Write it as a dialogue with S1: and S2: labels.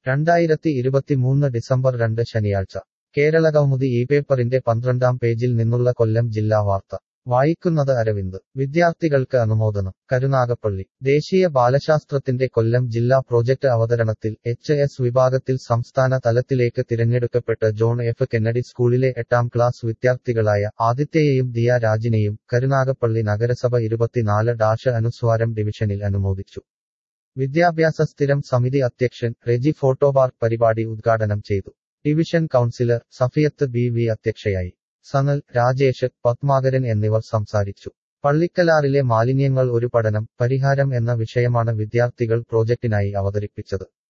S1: 2023 December 2 ശനിയാഴ്ച കേരളകൗമുദി ഈ പേപ്പറിന്റെ 12-ാം പേജിൽ നിന്നുള്ള കൊല്ലം ജില്ലാ വാർത്ത വായിക്കുന്നത് അരവിന്ദ് വിദ്യാർത്ഥികൾക്ക് അനുമോദനം കരുനാഗപ്പള്ളി ദേശീയ ബാലശാസ്ത്രത്തിന്റെ കൊല്ലം ജില്ലാ പ്രോജക്ട് അവതരണത്തിൽ എച്ച് വിഭാഗത്തിൽ സംസ്ഥാന തലത്തിലേക്ക് തിരഞ്ഞെടുക്കപ്പെട്ട ജോൺ എഫ് കെന്നഡി സ്കൂളിലെ 8ാം ക്ലാസ് വിദ്യാർത്ഥികളായ ആദിത്യയെയും ദിയ രാജിനെയും കരുനാഗപ്പള്ളി നഗരസഭ 24-അനുസ്വാരം ഡിവിഷനിൽ അനുമോദിച്ചു വിദ്യാഭ്യാസ സ്ഥിരം സമിതി അധ്യക്ഷൻ റെജി ഫോട്ടോപാർക്ക് പരിപാടി ഉദ്ഘാടനം ചെയ്തു ഡിവിഷൻ കൗൺസിലർ സഫിയത്ത് ബി അധ്യക്ഷയായി സനൽ രാജേഷ് പത്മാകരൻ എന്നിവർ സംസാരിച്ചു പള്ളിക്കലാറിലെ മാലിന്യങ്ങൾ ഒരു പഠനം പരിഹാരം എന്ന വിഷയമാണ് വിദ്യാർത്ഥികൾ പ്രോജക്ടിനായി അവതരിപ്പിച്ചത്